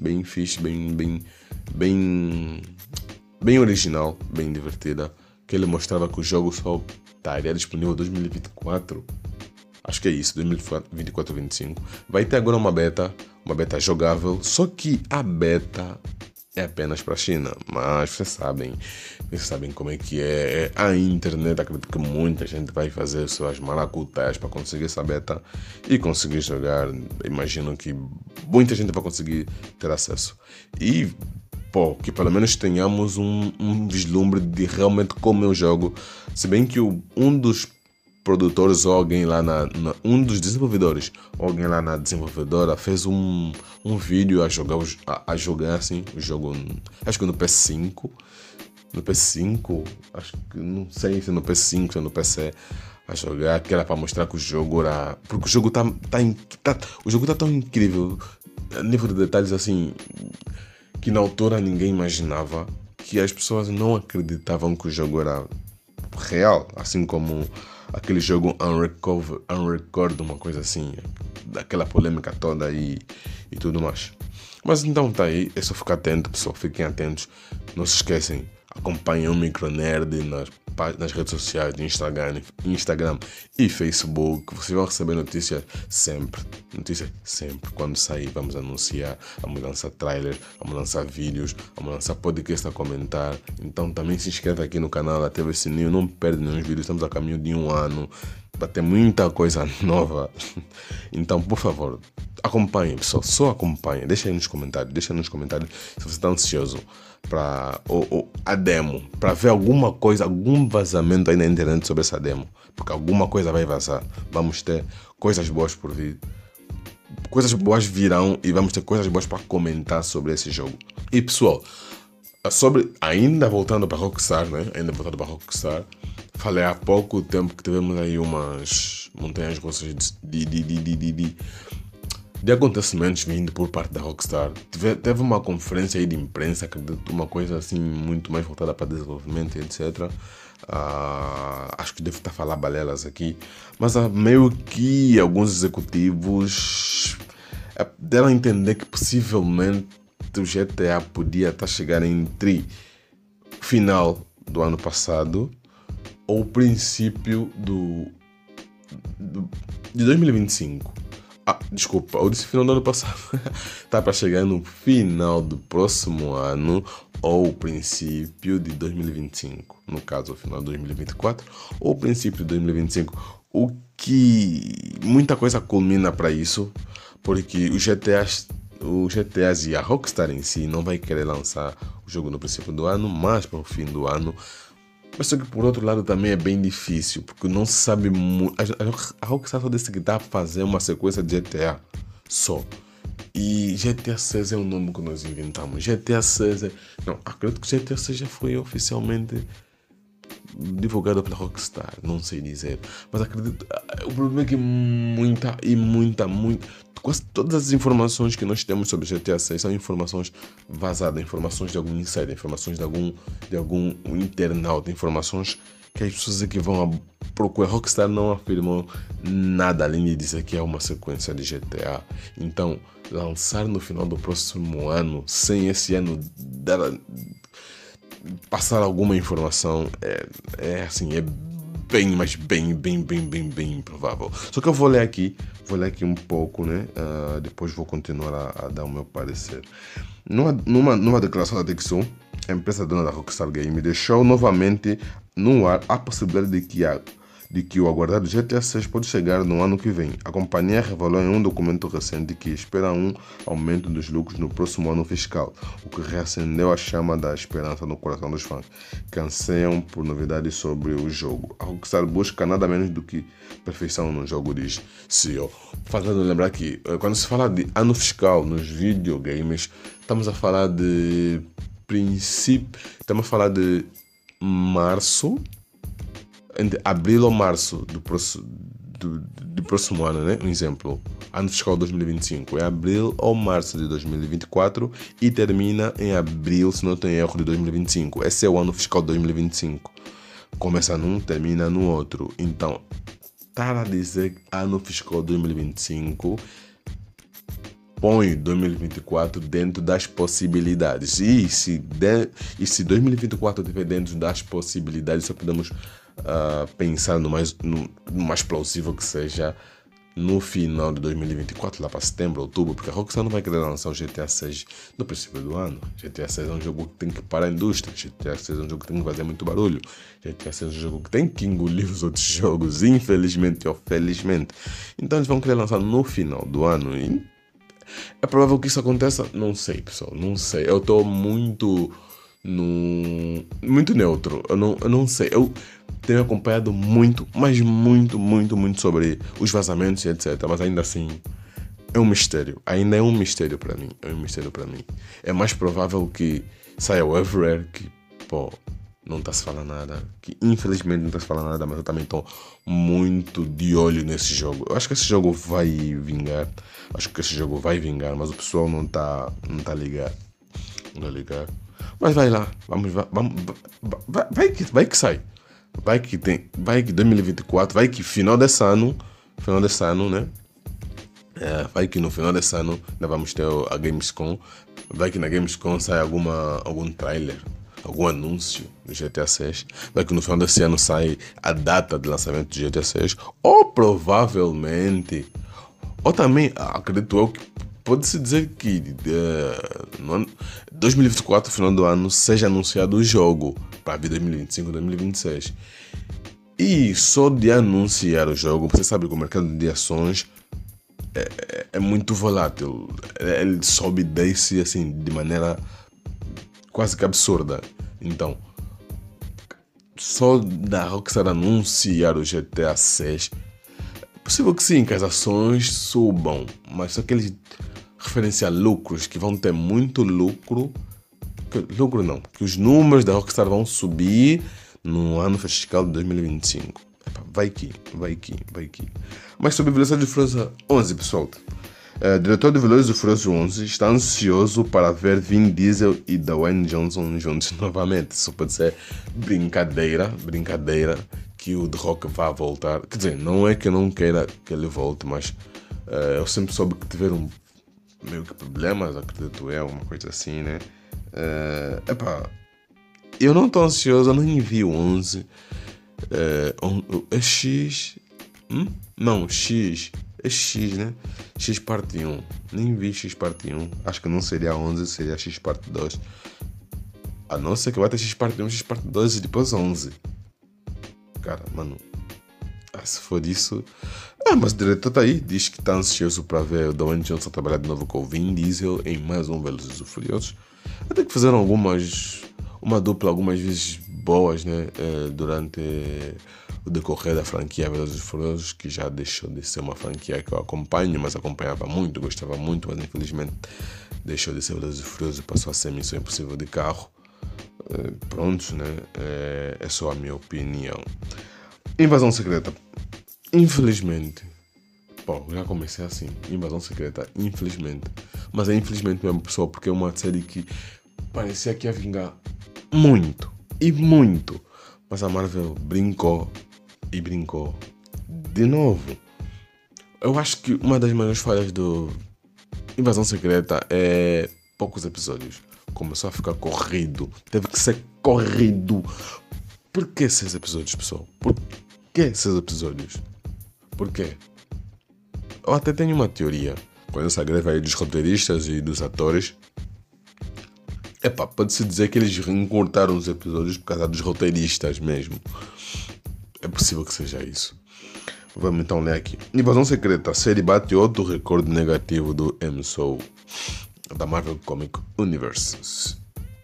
bem original, bem divertida, que ele mostrava que o jogo só estaria disponível em 2024. Acho que é isso, 2024 ou 2025. Vai ter agora uma beta jogável, só que a beta é apenas para a China. Mas vocês sabem como é que é a internet. Acredito que muita gente vai fazer suas maracutaias para conseguir essa beta e conseguir jogar. Imagino que muita gente vai conseguir ter acesso. E que pelo menos tenhamos um vislumbre de realmente como eu jogo. Se bem que um dos produtores ou alguém lá um dos desenvolvedores, ou alguém lá na desenvolvedora fez um vídeo a jogar assim, o jogo, acho que no PS5, acho que não sei se no PS5, se no PC, a jogar, que era para mostrar que o jogo era, porque o jogo o jogo tá tão incrível, a nível de detalhes assim, que na altura ninguém imaginava, que as pessoas não acreditavam que o jogo era real, assim como aquele jogo Unrecord, uma coisa assim, daquela polêmica toda e tudo mais. Mas então tá aí, é só ficar atento, pessoal, fiquem atentos, não se esquecem, acompanhem o Micronerd nas redes sociais de Instagram e Facebook. Vocês vão receber notícias sempre. Quando sair, vamos anunciar, vamos lançar trailer, vamos lançar vídeos, vamos lançar podcast a comentar. Então também se inscreve aqui no canal, ativa o sininho, não perde nenhum vídeo. Estamos a caminho de 1 ano, vai ter muita coisa nova. Então, por favor, acompanhem, pessoal, só acompanhem. Deixa aí nos comentários se você está ansioso para a demo, para ver alguma coisa, algum vazamento aí na internet sobre essa demo, porque alguma coisa vai vazar. Vamos ter coisas boas por vir, coisas boas virão e vamos ter coisas boas para comentar sobre esse jogo. E pessoal, ainda voltando para Rockstar, né? Falei há pouco tempo que tivemos aí umas montanhas russas de acontecimentos vindo por parte da Rockstar. Teve uma conferência aí de imprensa, acredito, uma coisa assim muito mais voltada para desenvolvimento, etc. Acho que devo estar a falar balelas aqui, mas meio que alguns executivos deram a entender que possivelmente o GTA podia estar chegando entre final do ano passado ou princípio de 2025. Desculpa, eu disse final do ano passado. Tá para chegar no final do próximo ano ou princípio de 2025. No caso, o final de 2024 ou princípio de 2025. O que muita coisa culmina para isso, porque os GTAs e a Rockstar em si não vai querer lançar o jogo no princípio do ano, mas para o fim do ano. Mas só que por outro lado também é bem difícil, porque não se sabe muito. A Rockstar só disse que dá para fazer uma sequência de GTA só. E GTA 6 é o nome que nós inventamos. GTA 6 Não, acredito que GTA 6 já foi oficialmente divulgado pela Rockstar, não sei dizer. Mas acredito. O problema é que quase todas as informações que nós temos sobre GTA 6 são informações vazadas, informações de algum insider, informações de algum internauta, informações que as pessoas aqui vão a procurar. Rockstar não afirmou nada além de dizer que é uma sequência de GTA. Então, lançar no final do próximo ano, sem esse ano passar alguma informação, é bem, mas bem improvável. Só que eu vou ler aqui um pouco, né? Depois vou continuar a dar o meu parecer. Numa declaração da Take-Two, a empresa dona da Rockstar Game deixou novamente no ar a possibilidade de que o aguardado GTA 6 pode chegar no ano que vem. A companhia revelou em um documento recente que espera um aumento dos lucros no próximo ano fiscal, o que reacendeu a chama da esperança no coração dos fãs, que anseiam por novidades sobre o jogo. A Rockstar busca nada menos do que perfeição no jogo, diz CEO. Fazendo lembrar que quando se fala de ano fiscal nos videogames, estamos a falar de março, entre abril ou março do próximo ano, né? Um exemplo, ano fiscal 2025 é abril ou março de 2024 e termina em abril, se não tem erro, de 2025. Esse é o ano fiscal de 2025. Começa num, termina no outro. Então, tá a dizer ano fiscal 2025 põe 2024 dentro das possibilidades. E se 2024 estiver dentro das possibilidades, só podemos pensar no mais plausível que seja no final de 2024, lá para setembro, outubro, porque a Rockstar não vai querer lançar o GTA 6 no princípio do ano. GTA 6 é um jogo que tem que parar a indústria, GTA 6 é um jogo que tem que fazer muito barulho, GTA 6 é um jogo que tem que engolir os outros jogos, infelizmente ou felizmente. Então eles vão querer lançar no final do ano e é provável que isso aconteça? Não sei, pessoal, não sei. Eu estou muito neutro, eu não sei. tenho acompanhado muito, mas muito, muito, muito sobre os vazamentos e etc. Mas ainda assim, é um mistério. Ainda é um mistério para mim. É um mistério para mim. É mais provável que saia o Everywhere, que, pô, não está se falando nada. Que infelizmente não está se falando nada, mas eu também estou muito de olho nesse jogo. Eu acho que esse jogo vai vingar. Acho que esse jogo vai vingar, mas o pessoal não está ligado. Não tá ligado. Mas vai lá. Vai que sai. Vai que 2024, vai que final desse ano, né? Vai que no final desse ano nós vamos ter a Gamescom. Vai que na Gamescom sai algum trailer, algum anúncio do GTA 6. Vai que no final desse ano sai a data de lançamento do GTA 6. Ou provavelmente, ou também, acredito eu, que pode-se dizer que no ano 2024, final do ano, seja anunciado o jogo para 2025, 2026. E só de anunciar o jogo, você sabe que o mercado de ações é muito volátil. Ele sobe e desce assim, de maneira quase que absurda. Então, só da Rockstar anunciar o GTA 6, é possível que sim, que as ações subam, mas só que eles referenciam lucros, que vão ter muito lucro. Lucro não, que os números da Rockstar vão subir no ano fiscal de 2025. Vai que. Mas sobre Velozes e Furiosos 11, pessoal. O diretor de Velozes e Furiosos 11 está ansioso para ver Vin Diesel e Dwayne Johnson juntos novamente. Isso pode ser brincadeira que o The Rock vá voltar. Quer dizer, não é que eu não queira que ele volte, mas eu sempre soube que tiveram meio que problemas, acredito eu, uma coisa assim, né? Eu não estou ansioso, eu nem vi o 11. É X. Não, X. É X, né? X parte 1. Nem vi X parte 1. Acho que não seria 11, seria X parte 2. A não ser que vai ter X parte 1, X parte 2 e depois 11. Cara, mano. Se for isso. Mas o diretor tá aí. Diz que tá ansioso para ver o Dwayne Johnson trabalhar de novo com o Vin Diesel em mais um Velozes e Furiosos. Até que fizeram uma dupla algumas vezes boas, né? Durante o decorrer da franquia Velozes e Furiosos, que já deixou de ser uma franquia que eu acompanho, mas acompanhava muito, gostava muito, mas infelizmente deixou de ser Velozes e Furiosos e passou a ser Missão Impossível de carro. Prontos, né? É só a minha opinião. Invasão Secreta. Infelizmente. Já comecei assim. Invasão Secreta, infelizmente. Mas é infelizmente mesmo, pessoal, porque é uma série que parecia que ia vingar muito. E muito. Mas a Marvel brincou e brincou de novo. Eu acho que uma das maiores falhas do Invasão Secreta é poucos episódios. Começou a ficar corrido. Teve que ser corrido. Por que 6 episódios, pessoal? Por que 6 episódios? Por quê? Eu até tenho uma teoria. Com essa greve aí dos roteiristas e dos atores, pode-se dizer que eles encurtaram os episódios por causa dos roteiristas mesmo. É possível que seja isso. Vamos então ler aqui. Invasão Secreta. A série bate outro recorde negativo do MCU, da Marvel Comic Universe.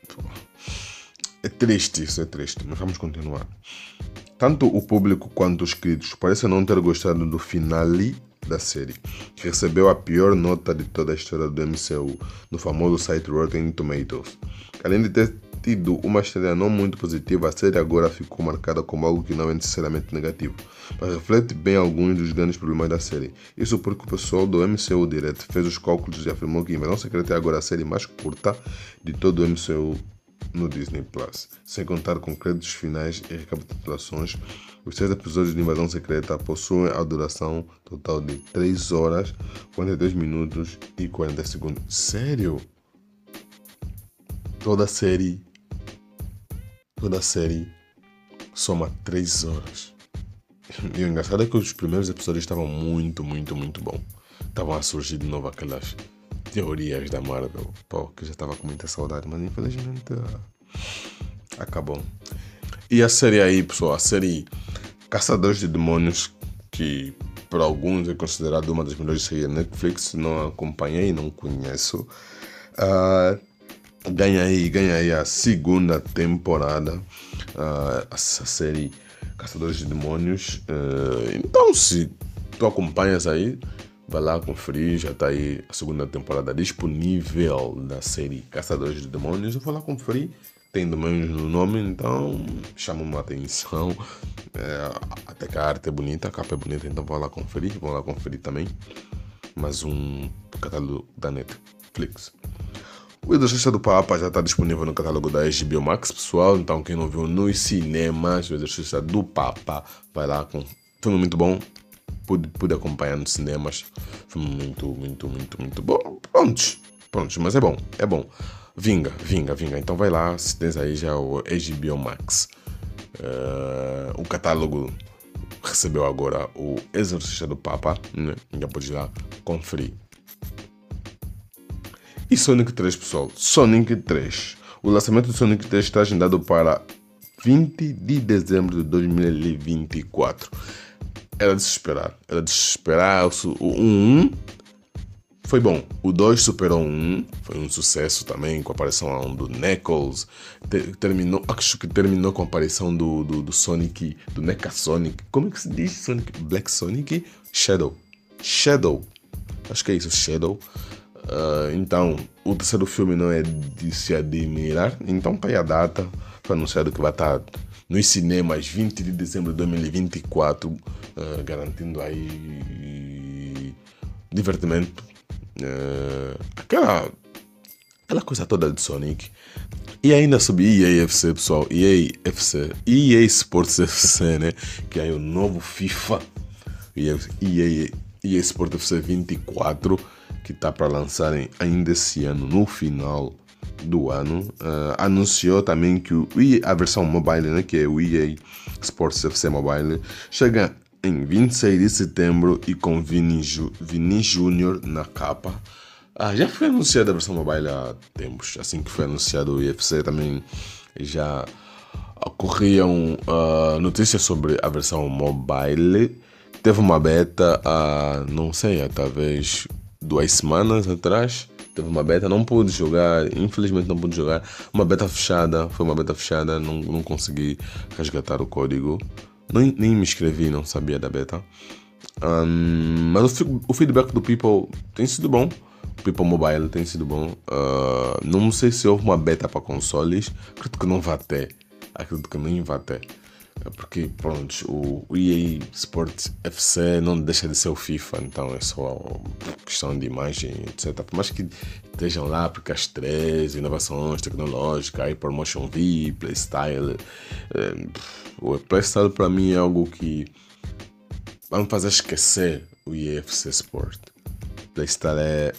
É triste, isso é triste, mas vamos continuar. Tanto o público quanto os críticos parecem não ter gostado do finale da série, que recebeu a pior nota de toda a história do MCU no famoso site Rotten Tomatoes. Além de ter tido uma estreia não muito positiva, a série agora ficou marcada como algo que não é necessariamente negativo, mas reflete bem alguns dos grandes problemas da série. Isso porque o pessoal do MCU Direct fez os cálculos e afirmou que Invasão Secreta é agora a série mais curta de todo o MCU no Disney Plus. Sem contar com créditos finais e recapitulações, os 6 episódios de Invasão Secreta possuem a duração total de 3 horas, 42 minutos e 40 segundos. Sério? Toda a série soma 3 horas. E o engraçado é que os primeiros episódios estavam muito, muito, muito bom. Estavam a surgir de novo aquelas teorias da Marvel, que eu já estava com muita saudade, mas infelizmente acabou. E a série aí, pessoal, a série Caçadores de Demônios, que por alguns é considerada uma das melhores séries da Netflix, não acompanhei, não conheço. Ganha aí a segunda temporada. Essa série Caçadores de Demônios. Então, se tu acompanhas aí, vai lá conferir, já está aí a segunda temporada disponível da série Caçadores de Demônios. Eu vou lá conferir, tem demônios no nome, então chama uma atenção. Até que a arte é bonita, a capa é bonita, então vou lá conferir também. Mais um catálogo da Netflix. O Exorcista do Papa já está disponível no catálogo da HBO Max, pessoal. Então quem não viu nos cinemas, o Exorcista do Papa, vai lá com filme muito bom. Pude acompanhar nos cinemas. Filme muito bom. Prontos, mas é bom. Vinga. Então vai lá, se tens aí já o HBO Max. O catálogo recebeu agora o Exorcista do Papa, né? Já pode ir lá conferir. E Sonic 3, pessoal. Sonic 3. O lançamento do Sonic 3 está agendado para 20 de dezembro de 2024. Era de se esperar. O 1 foi bom. O 2 superou o 1. Foi um sucesso também, com a aparição do Knuckles. Acho que terminou com a aparição do Sonic, do Mecha Sonic. Como é que se diz? Sonic? Black Sonic? Shadow. Acho que é isso, Shadow. Então, o terceiro filme não é de se admirar. Então, tá aí a data. Foi anunciado que vai estar nos cinemas 20 de dezembro de 2024, garantindo aí divertimento. Aquela coisa toda de Sonic. E ainda sobre EA FC, pessoal. EA Sports FC, né? Que é o novo FIFA. EA Sports FC 24, que está para lançar ainda esse ano, no final do ano. Anunciou também que a versão mobile, né, que é o EA Sports FC Mobile, chega em 26 de setembro e com Vini Júnior na capa. Já foi anunciada a versão mobile há tempos. Assim que foi anunciado o UFC, também já ocorriam notícias sobre a versão mobile. Teve uma beta não sei, talvez 2 semanas atrás. Teve uma beta, não pude jogar, infelizmente não pude jogar. Foi uma beta fechada, não consegui resgatar o código. Nem me inscrevi, não sabia da beta. Mas o feedback do People tem sido bom. O People Mobile tem sido bom. Não sei se houve uma beta para consoles. Acredito que não vai ter. Porque, pronto, o EA Sports FC não deixa de ser o FIFA, então é só questão de imagem, etc. Por mais que estejam lá, porque as três inovações tecnológicas, Hypermotion V, Playstyle. O Playstyle para mim é algo que vai me fazer esquecer o EA FC Sport. Playstyle é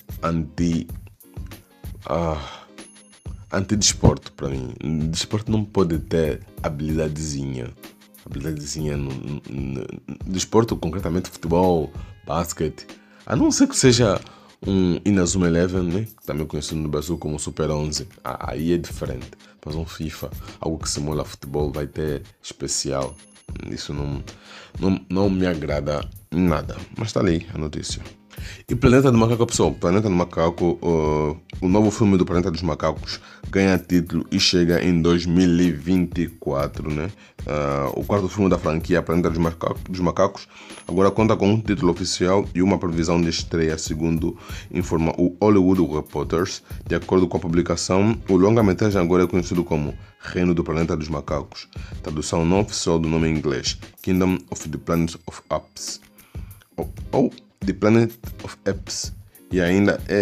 anti-desporto para mim. Desporto não pode ter habilidadezinha no desporto, concretamente futebol, basquete, a não ser que seja um Inazuma Eleven, né? Também conhecido no Brasil como Super 11. Aí é diferente, mas um FIFA, algo que simula futebol, vai ter especial. Isso não me agrada nada, mas está ali a notícia. E Planeta do Macaco, pessoal. Planeta do Macaco, o novo filme do Planeta dos Macacos ganha título e chega em 2024, né? O quarto filme da franquia Planeta dos Macacos agora conta com um título oficial e uma previsão de estreia, segundo informa o Hollywood Reporters. De acordo com a publicação, o longa-metragem agora é conhecido como Reino do Planeta dos Macacos, tradução não oficial do nome em inglês, Kingdom of the Planet of Apes, ou The Planet of Apes. E a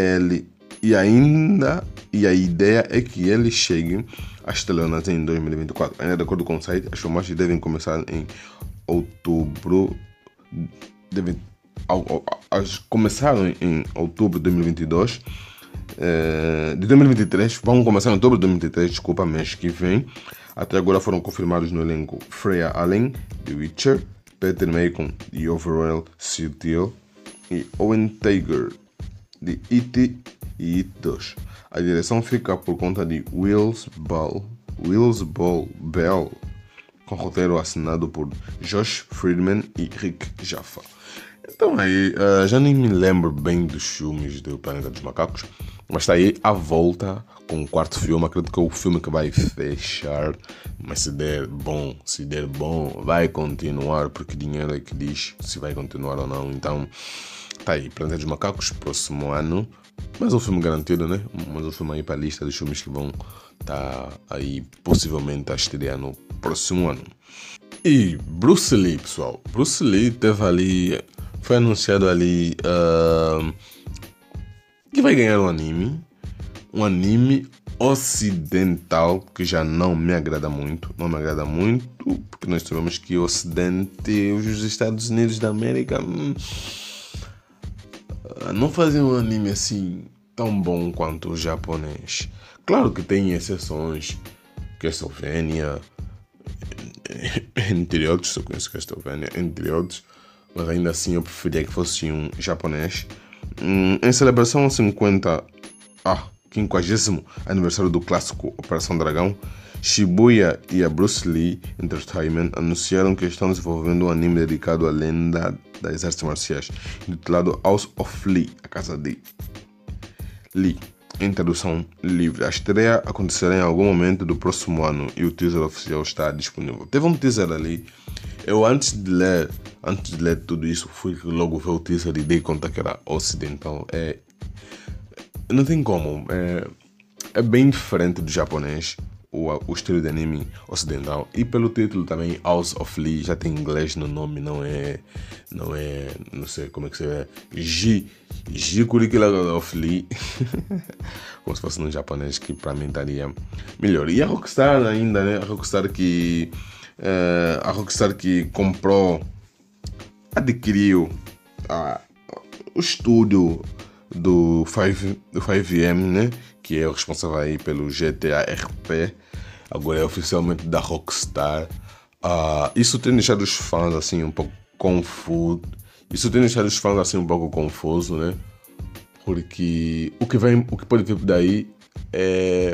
ideia é que ele chegue às telonas em 2024. Ainda de acordo com o site, as filmagens devem começar em outubro. Começaram em outubro de 2022. De 2023, vão começar em outubro de 2023, desculpa, mês que vem. Até agora foram confirmados no elenco Freya Allen, The Witcher, Peter Macon, The Overall Seal e Owen Tiger, de E.T. e It 2. A direção fica por conta de Wills Ball Bell, com roteiro assinado por Josh Friedman e Rick Jaffa. Então aí, já nem me lembro bem dos filmes do Planeta dos Macacos. Mas está aí a volta com o quarto filme. Acredito que é o filme que vai fechar. Mas se der bom, vai continuar. Porque dinheiro é que diz se vai continuar ou não. Então, tá aí. Planeta dos Macacos, próximo ano. Mais um filme garantido, né? Mais um filme aí para a lista dos filmes que vão estar aí possivelmente a estrear no próximo ano. E Bruce Lee, pessoal. Bruce Lee teve ali... Foi anunciado ali... que vai ganhar um anime ocidental que já não me agrada muito. Não me agrada muito porque nós sabemos que o Ocidente, os Estados Unidos da América, não fazem um anime assim tão bom quanto o japonês. Claro que tem exceções, Castlevania, entre outros, eu conheço Castlevania, entre outros, mas ainda assim eu preferia que fosse um japonês. Em celebração ao 50º aniversário do clássico Operação Dragão, Shibuya e a Bruce Lee Entertainment anunciaram que estão desenvolvendo um anime dedicado à lenda das artes marciais, intitulado House of Lee, a casa de Lee, em tradução livre. A estreia acontecerá em algum momento do próximo ano e o teaser oficial está disponível. Teve um teaser ali. Eu antes de ler tudo isso, fui logo ver o teaser e dei conta que era ocidental. Não tem como. É bem diferente do japonês, o estilo de anime ocidental. E pelo título também, House of Lee, já tem inglês no nome, não sei como é que se vê. Ji Curricular of Lee. Como se fosse no japonês, que para mim estaria melhor. E a Rockstar ainda, né? A Rockstar que adquiriu o estúdio do 5M, né? Que é o responsável aí pelo GTA RP. Agora é oficialmente da Rockstar. Isso tem deixado os fãs assim um pouco confusos. Né? Porque o que pode vir daí é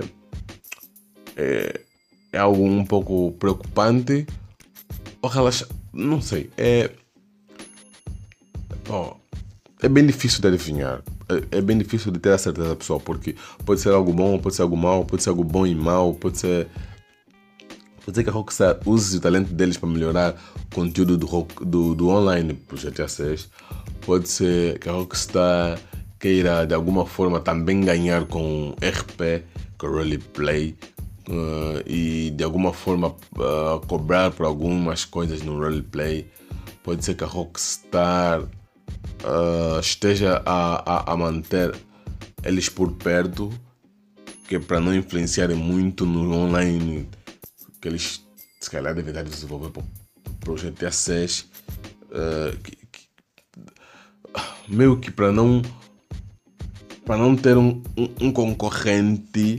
algo um pouco preocupante ou não sei. É bem difícil de adivinhar. É bem difícil de ter a certeza, pessoal, porque pode ser algo bom, pode ser algo mau, pode ser algo bom e mau, pode ser que a Rockstar use o talento deles para melhorar o conteúdo do online pro GTA 6. Pode ser que a Rockstar queira de alguma forma também ganhar com RP, com roleplay, e de alguma forma cobrar por algumas coisas no roleplay. Pode ser que a Rockstar esteja a manter eles por perto, que é para não influenciarem muito no online, que eles se calhar devem desenvolver para o GTA 6, meio que para não ter um concorrente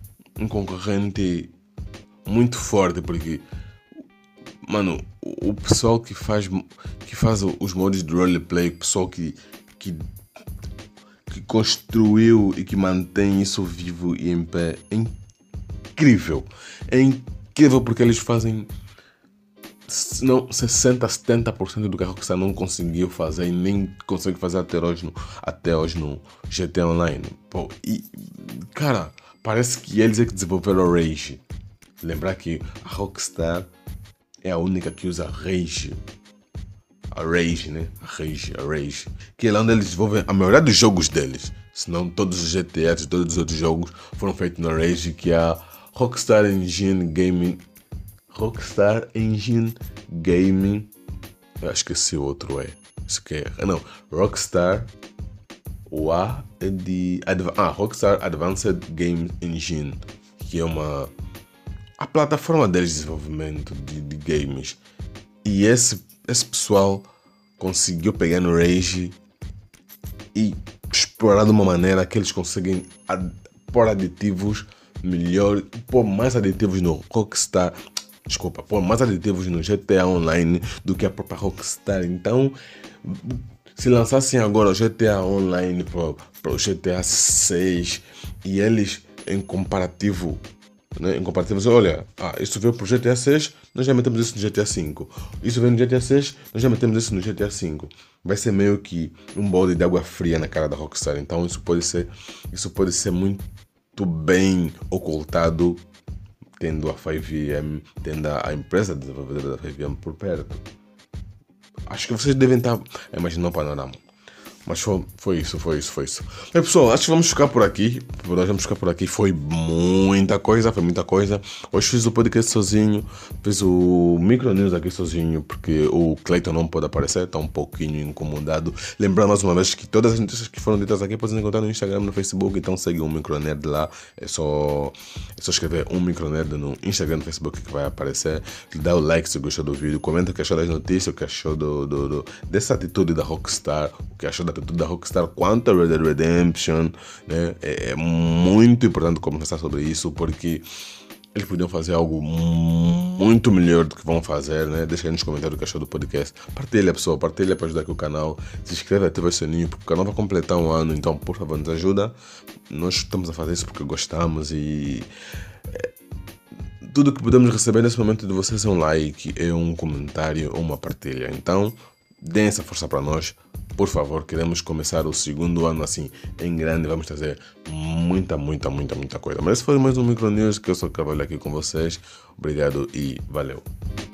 muito forte, porque mano, o pessoal que faz os modos de roleplay, o pessoal que construiu e que mantém isso vivo e em pé, é incrível. É incrível porque eles fazem 60-70% do que a Rockstar não conseguiu fazer e nem consegue fazer até hoje no GTA Online. E, cara, parece que eles é que desenvolveram o Rage. Lembrar que a Rockstar é a única que usa Rage. A Rage, né? A Rage. Que é lá onde eles desenvolvem a maioria dos jogos deles. Senão todos os GTAs e todos os outros jogos foram feitos na Rage, que é a Rockstar Engine Gaming. Eu esqueci o outro, Rockstar. O A é de Rockstar Advanced Game Engine, que é a plataforma deles de desenvolvimento de games. E esse pessoal conseguiu pegar no Rage e explorar de uma maneira que eles conseguem pôr mais aditivos no Rockstar. Pôr mais aditivos no GTA Online do que a própria Rockstar. Então, se lançassem agora o GTA Online para o GTA 6 e eles em comparativo, olha, isso veio para o GTA 6, nós já metemos isso no GTA 5. Isso veio no GTA 6, nós já metemos isso no GTA 5. vai ser meio que um balde de água fria na cara da Rockstar. Então isso pode ser muito bem ocultado, tendo a 5AM, tendo a empresa desenvolvedora da 5AM por perto. Acho que vocês devem estar a imaginar o panorama. Mas foi isso. Bem, pessoal, acho que vamos ficar por aqui. Foi muita coisa. Hoje fiz o podcast sozinho. Fiz o Micro News aqui sozinho, porque o Clayton não pode aparecer. Está um pouquinho incomodado. Lembrando mais uma vez que todas as notícias que foram ditas aqui podem encontrar no Instagram, no Facebook. Então segue o Micronerd lá. É só escrever um Micronerd no Instagram, no Facebook, que vai aparecer. Dá o like se gostou do vídeo. Comenta o que achou das notícias, o que achou dessa atitude da Rockstar, o que achou da atitude da Rockstar quanto a Red Dead Redemption, né? É muito importante conversar sobre isso, porque eles podiam fazer algo muito melhor do que vão fazer, né? Deixa aí nos comentários o que achou do podcast. Partilha, pessoal, partilha para ajudar aqui o canal. Se inscreve, ativa o sininho, porque o canal vai completar um ano, então por favor nos ajuda. Nós estamos a fazer isso porque gostamos e tudo que podemos receber nesse momento de vocês é um like, é um comentário ou uma partilha. Então, deem essa força para nós, por favor. Queremos começar o segundo ano assim, em grande. Vamos trazer muita coisa. Mas esse foi mais um Micro News que eu sou Carvalho aqui com vocês. Obrigado e valeu.